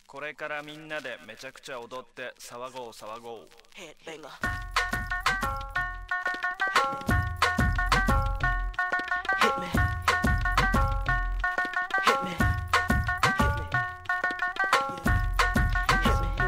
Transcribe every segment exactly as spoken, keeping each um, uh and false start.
これからみんなでめちゃくちゃ踊って騒ごう騒ごう。 Headbanger. Hit me. Hit me. Hit me. Yeah. Hit me.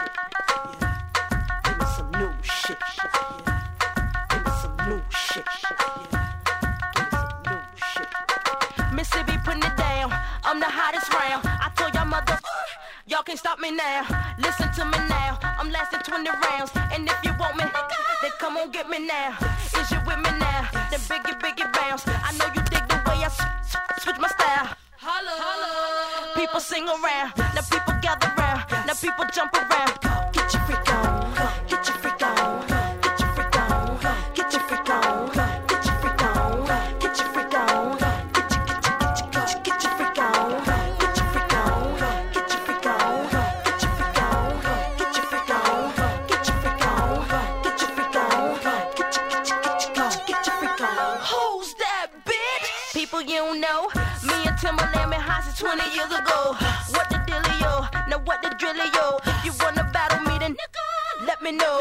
Yeah. Give me some new shit. Yeah. Give me some new shit. Yeah. Give me some new shit. Mississippi putting it down. I'm the hottest round. I told y'all mother. Y'all can't stop me now. Listen to me now. I'm lasting twenty rounds. And if you want me, then come on get me now. Is you with me now? Then biggie, biggie bounce. I know you dig the way I s- s- switch my style. Holla, holla. People sing around. Now people gather round. Now people jump around. Get your freak on. Get your freak on. Get your freak on. Get your freak on. Get your freak on. Get your freak on. Get your, get your, get your, get your freak on. Get your freak on. Get your freak on. Get your freak on. Get your freak on. Get your freak on. Get your freak on. Get your, get your, get your, get your freak on. Who's that bitch? People you don't know. Me and Timberland been high since twenty years ago. What the dealio? Now what the drillio? If you wanna battle me, then let me know.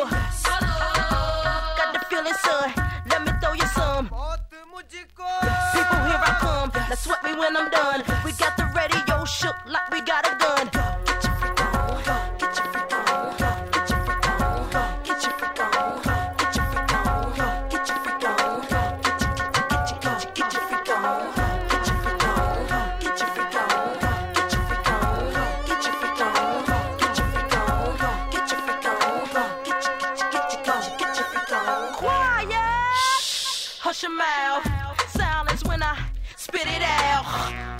Got the feeling, son. Let me throw you some. People, here I come. Now sweat me when I'm done. We got the radio shook like we got a gun. Get your freak on. Get your freak on. Get your freak on. Get your freak on. Get your freak on. Get your freak on. Get your, get your, get your, get your freak on. Get your freak on. Get your freak on. Get your freak on. Get your freak on. Get your freak on. Get your freak on. Get your, get your, get your, get your freak on. Quiet. Hush your mouth. Silence when I spit it out.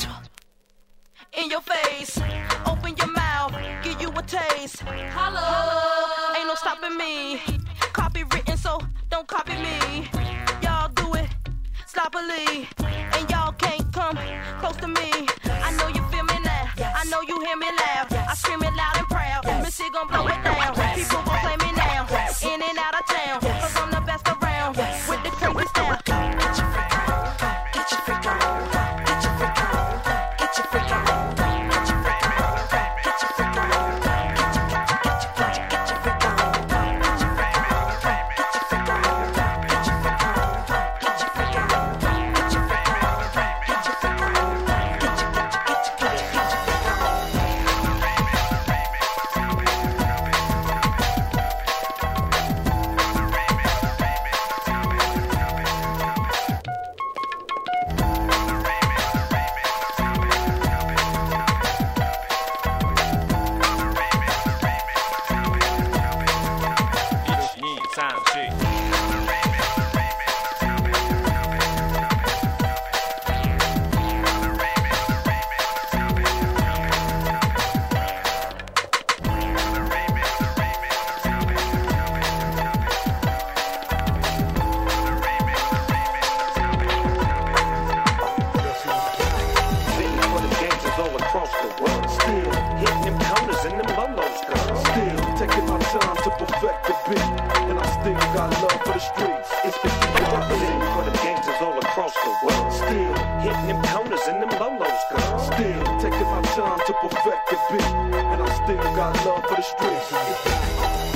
In your face. Open your mouth. Give you a taste. Holla. Ain't no stopping me. Copywritten, so don't copy me. Y'all do it sloppily. And y'all can't come close to me. I know you feel me now. I know you hear me loud. I scream it loud and proud. Missy gon' blow it down. People gon' play me now. In and out of town. Cause I'm the best around. With the crazy style. Get your freak on. Get your freak on. Get your freak on. Get your freak on. Get your freak on. Get your freak on. Get your, get your, get your, get your, get your freak on. Get your freak on. Get your freak on. Get your freak on. Get your freak on. Get your freak on. Get your freak on. Get your, get your, get your, get your, get your freak on. one 二三四。 Sitting for the gangsters all across the world. Still hitting them counters and them lolos, girl. Still taking my time to perfect the beat, and I still got love for the streets. It's the sitting for the gangsters all across the world. Still, Hitting them counters and them lolos, girl. still taking my time to perfect the beat, and I still got love for the streets.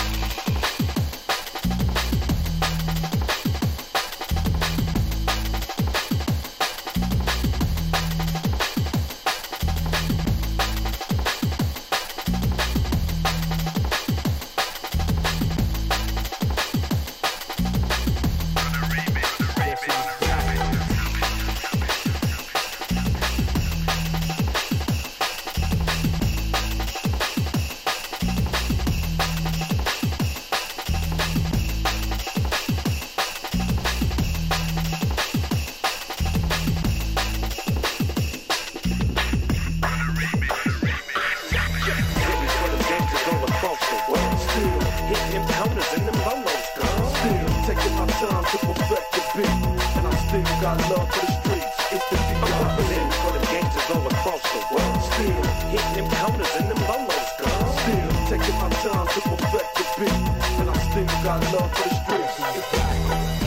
Sitting for the gangsters all across the world. Still, Hitting them counters and them lolos, girl. still taking my time to perfect the beat, and I still got love for the streets. It's the Sitting for the gangsters all across the world. Still, Hitting them counters and them lolos, girl. still taking my time to perfect the beat, and I still got love for the streets.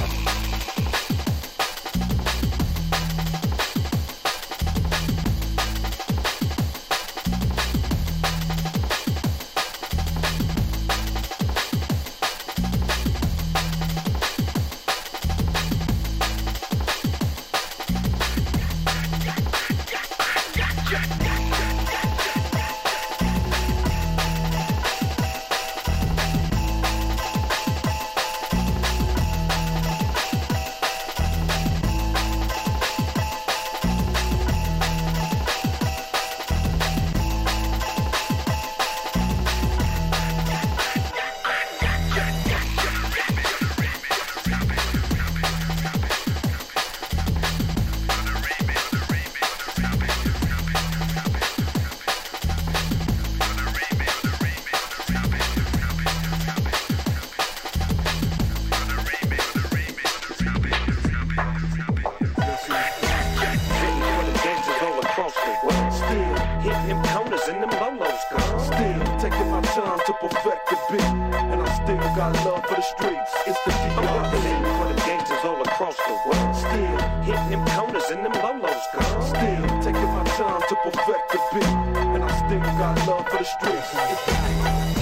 corners and them lolos, girl. Still taking my time to perfect the beat, and I still got love for the streets. It's the I'm rockin' for the gangsters all across the world. Still hitting them corners and them lolos, girl. Still taking my time to perfect the beat, and I still got love for the streets. It's the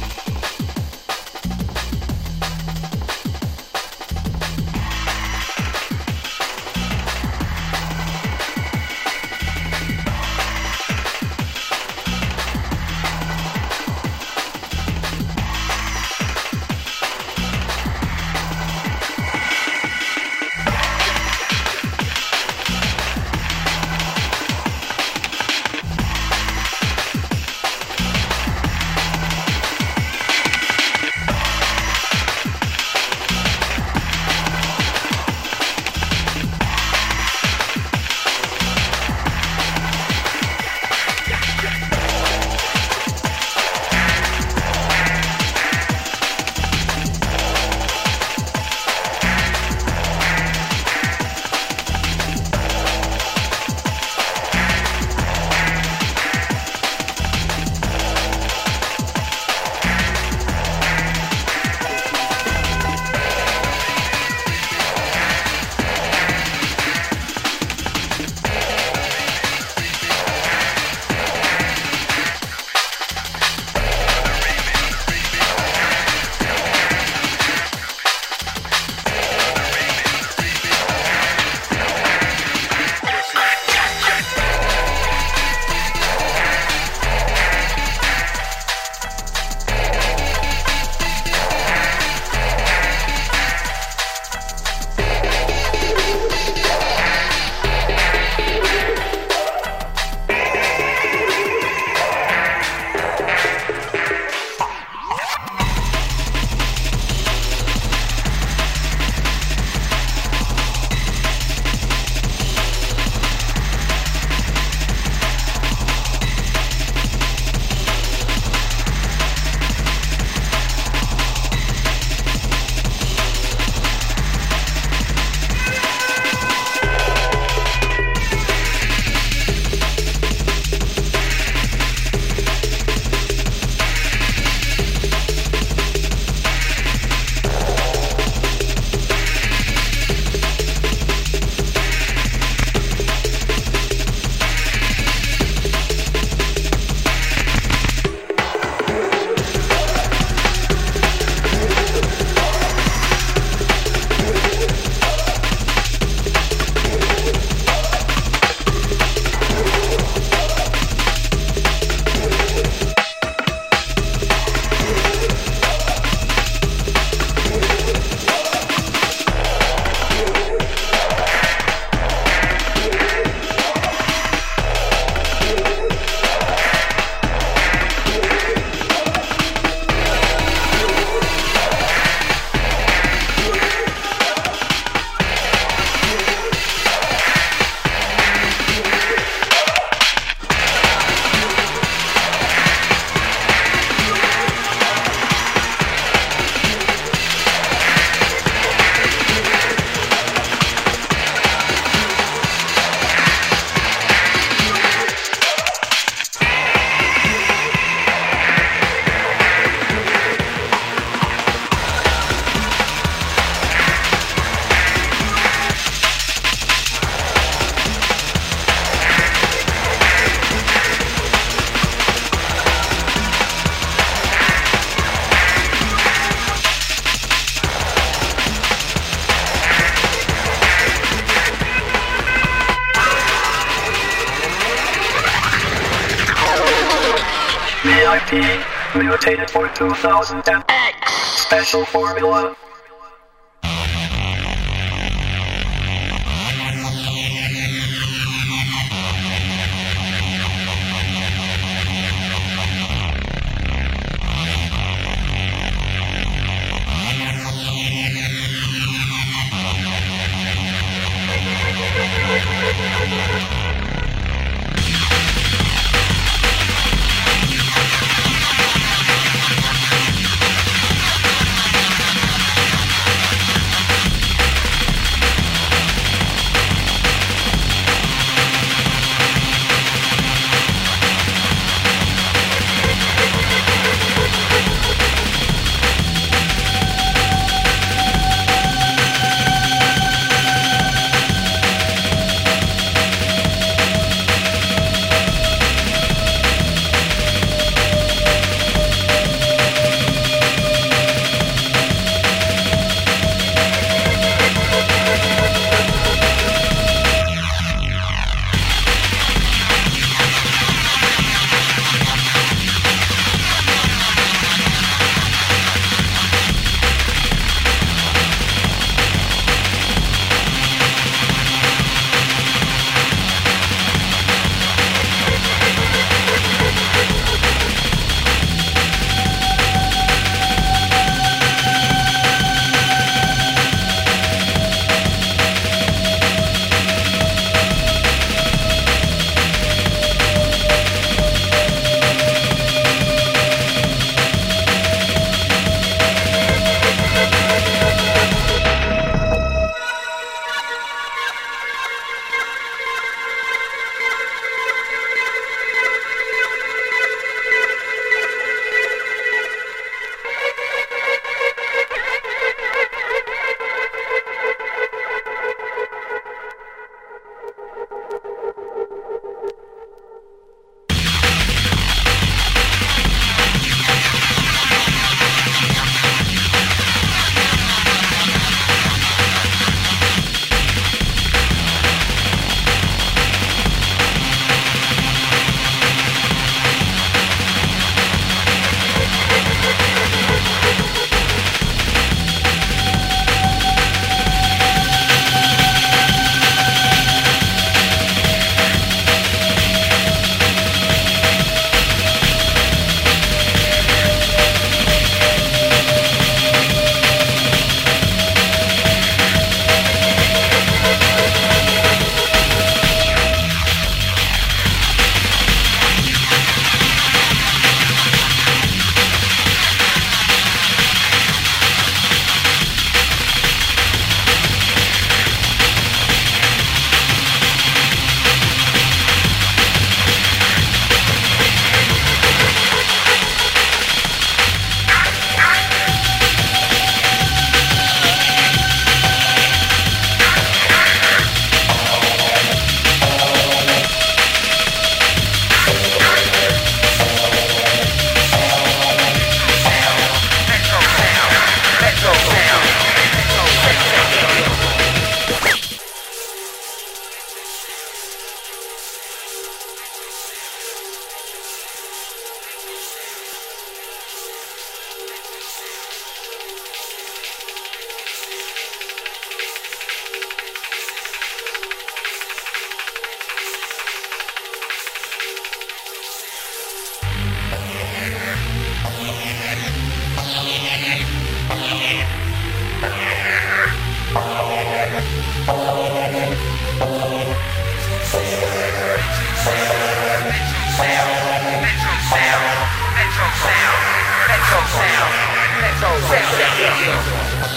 V I P, mutated for two thousand eight. Special formula. sound, retro sound, retro sound, retro sound.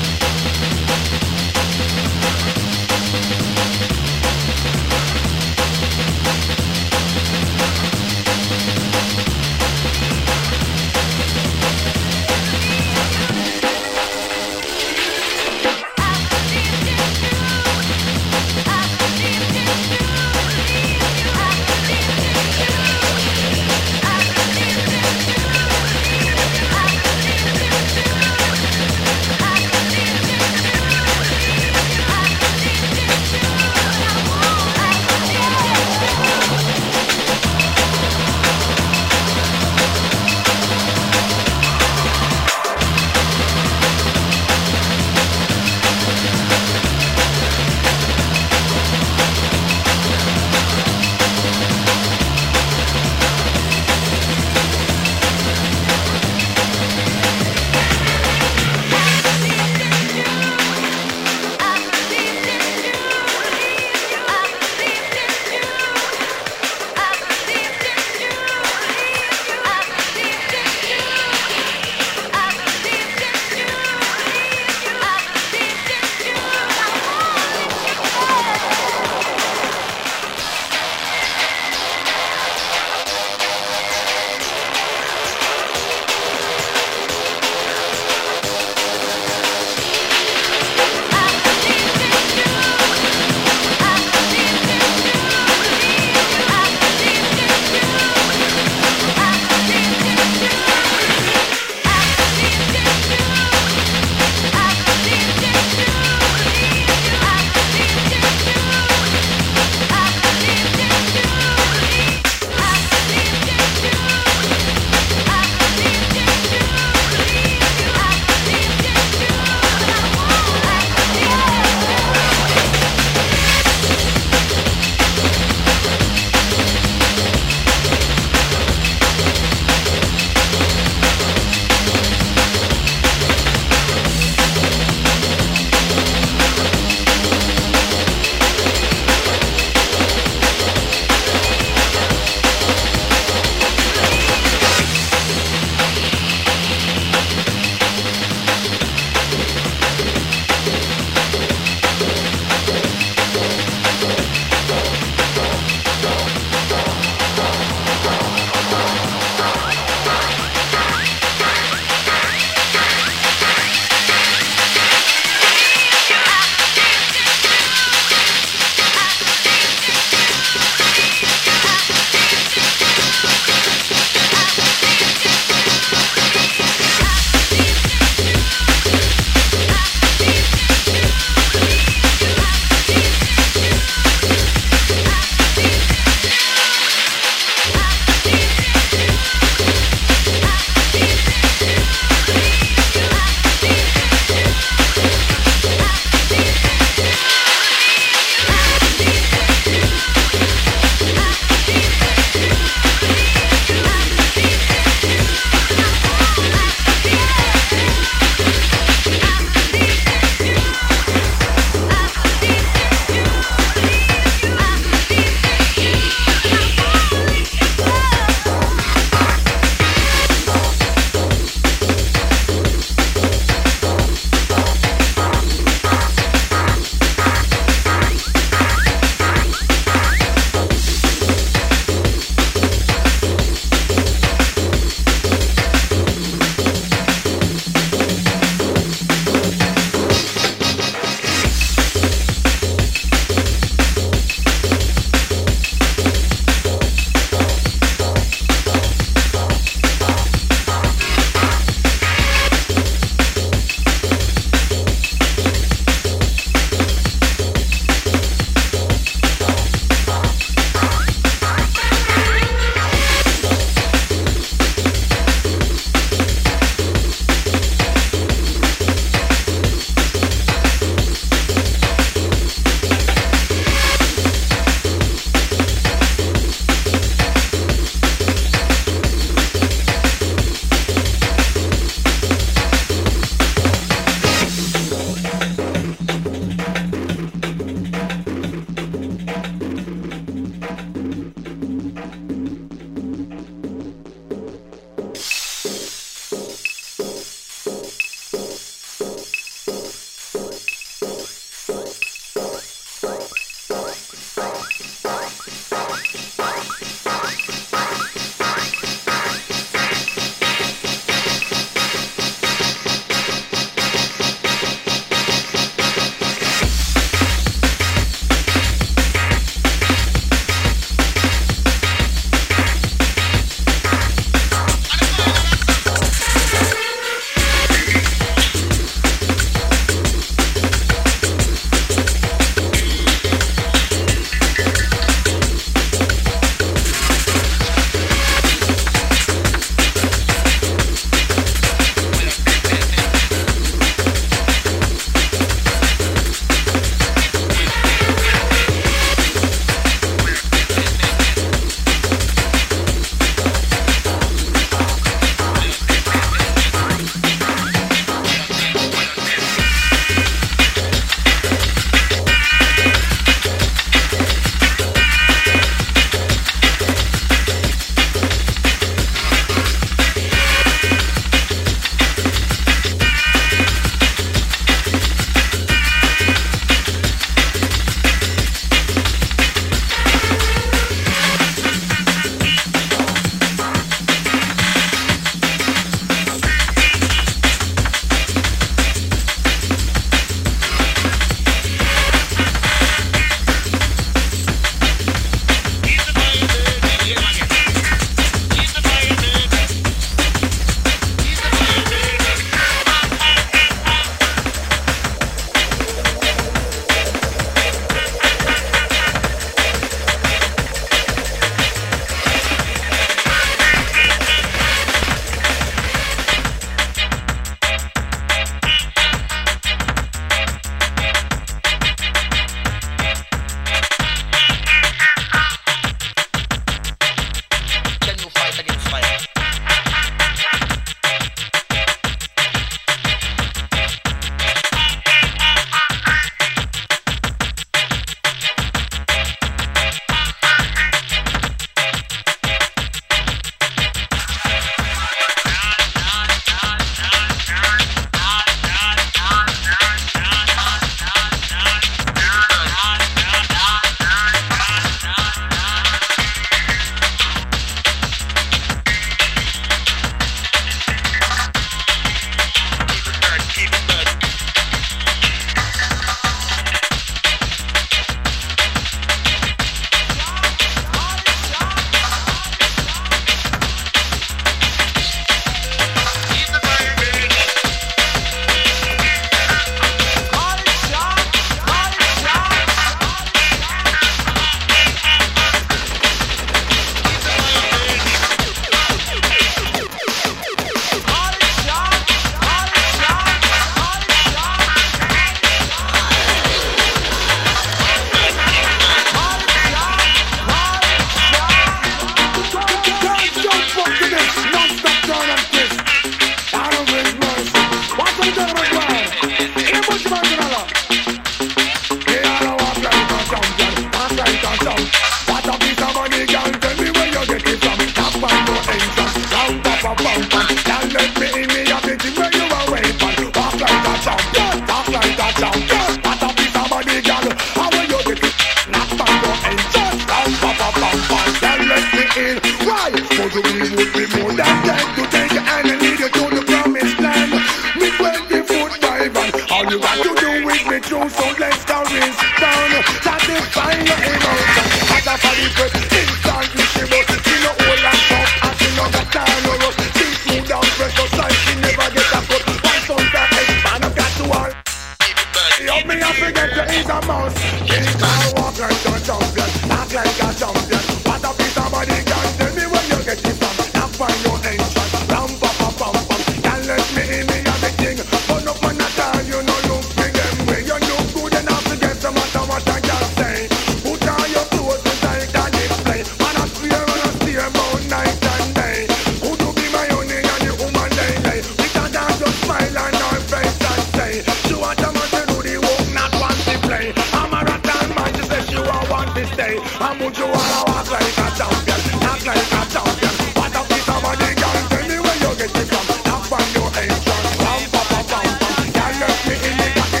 But me have to get to eat a mouse. Think I walk like a champion, talk like a champion. What a piece of body can tell me where you get it from. Not find your entrance, ram pa pa pam pam. Can't let me in, me have the thing. But no man at all, you know look me them way. You look good enough to get some matter what I can say. Put on your clothes inside and display. Man I swear and I steer about night and day. Could you be my honey and the woman lay lay? We can dance just smile on her face and say she want a man to do the work, not want to play. I'm a rat and man, she says she won't want to stay. I'm would you wanna walk like a champion, act like a champion. What a piece of money, girl, tell me where you get it from. Not find your entrance, ram pa pa pam pam. Can't let me in the pocket.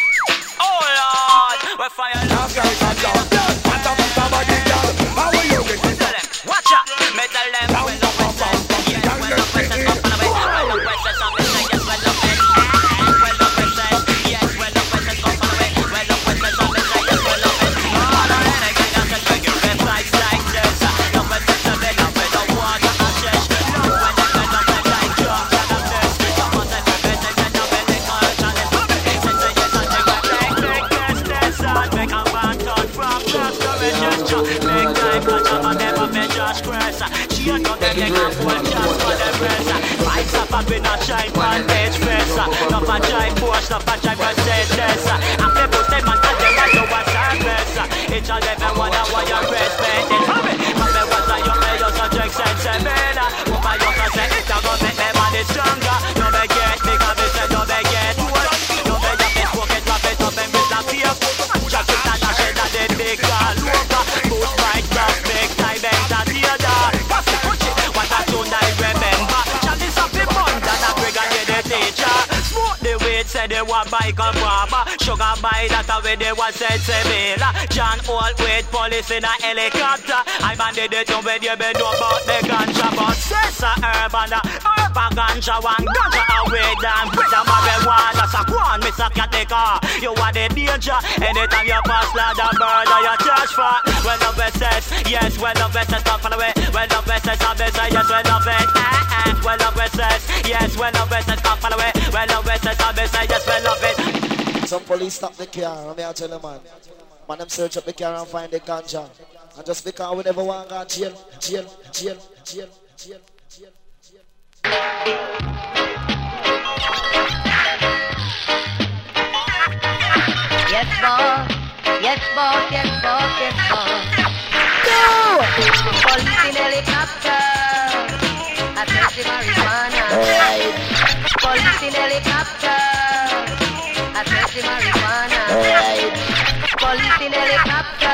Oh Lord, we're fire. Act like a champion. What a piece of money, girl, how will you get it from? Watch out, metal them. Ram Well, pa pa pam pam. yes, Can't well, let me the in. West is up and away. Well, the West is up and say yes, well, the West. Well, the West says yes, well, the West is up and away. Well, the West is up and say yes, well, the West. Oh, the renegade has to take your best sides like this. The West is a bit of with the water and shish. No, when the men are like like drugs and a fish. Come on, take your best and get the belly culture and it's moving. Since the years I take my big, big test, test, and make a man turn from just to a gesture. Big time culture, but never measure stress. She ain't got them neck and full just for the rest. Vibes up up in a shine on edge face. Not a giant Porsche, not a giant Mercedes. I'm the boss, them and they want to watch service. Each of them and wonder why you're respected. Hurry, but me was a young man, you're such a sensible. What my young man say, it's gonna make me money stronger. No me get bigger, me say no me get old. No me have this pocket, drop it up and with a fear. Just with that shit that they big all over. Boot right, rough, big time, entertainer. Pass it, push it, what I tune I remember. Chalice up the bond and a brigade the teacher. Smoke the weed, say they want bike and barber. Sugar by that away they want sensible. John Old with police in a helicopter. I banded it on when you been know about the ganja. But says a urban, urban ganja one. Ganja away down with the marijuana. So go on, Mister Cattica. You want the danger. Anytime you pass like the bird or you church for. Well the West says, yes, well the West says come from the way. Well the West says, I say yes, well the West. Eh, eh. Well the West says, yes, well the West says come from the way. Well the West says, I say yes, well the West. Some police stop the car, let me tell you, man. Man, them search up the car and find the ganja. And just because we never want to go jail, jail, jail, jail, jail, jail, jail. Yes, boss. Yes, boss. Yes, boss. Yes, boss. Go! Police in helicopter. I search the marijuana. Alright. Police in helicopter. I search the marijuana. Alright. Police in helicopter.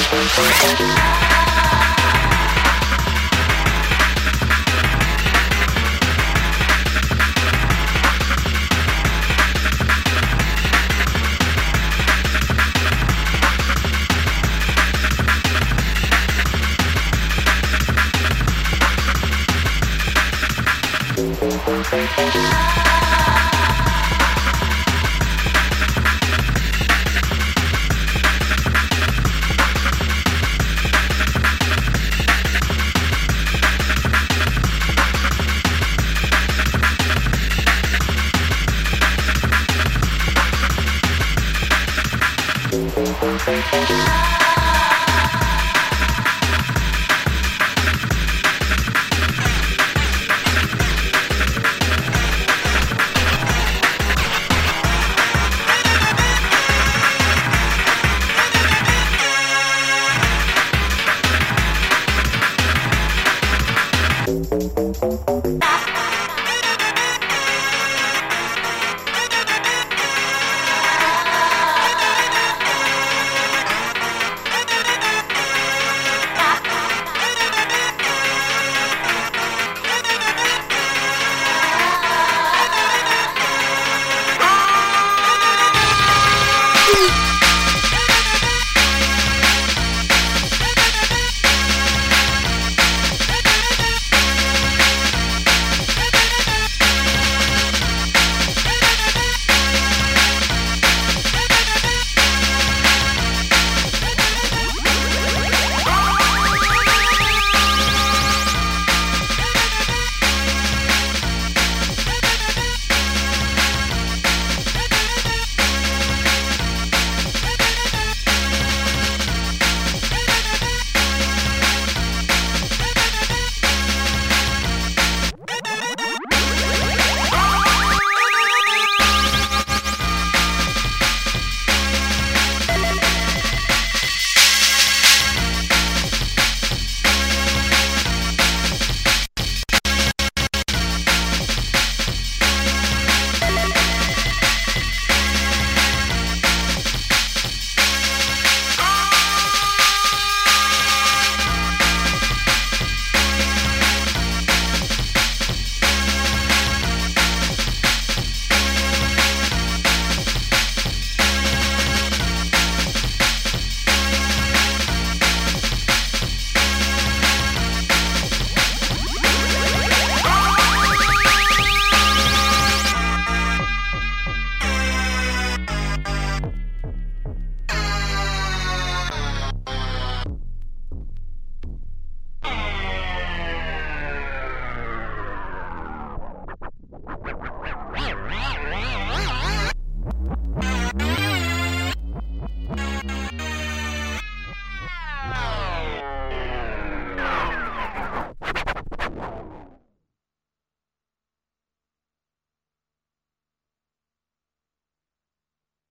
Beat.